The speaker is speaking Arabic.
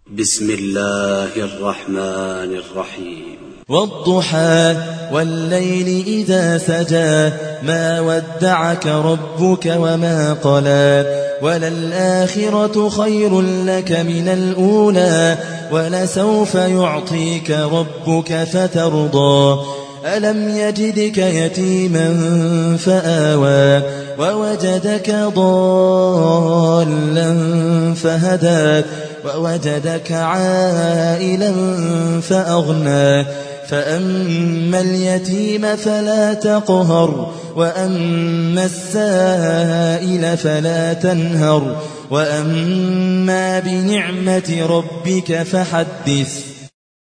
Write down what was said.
بسم الله الرحمن الرحيم. والضحى والليل إذا سجى ما ودعك ربك وما قلى وللآخرة خير لك من الأولى ولسوف يعطيك ربك فترضى ألم يجدك يتيما فآوى ووجدك ضالا فهدى ووجدك عائلا فأغنى فأما اليتيم فلا تقهر وأما السائل فلا تنهر وأما بنعمة ربك فحدث.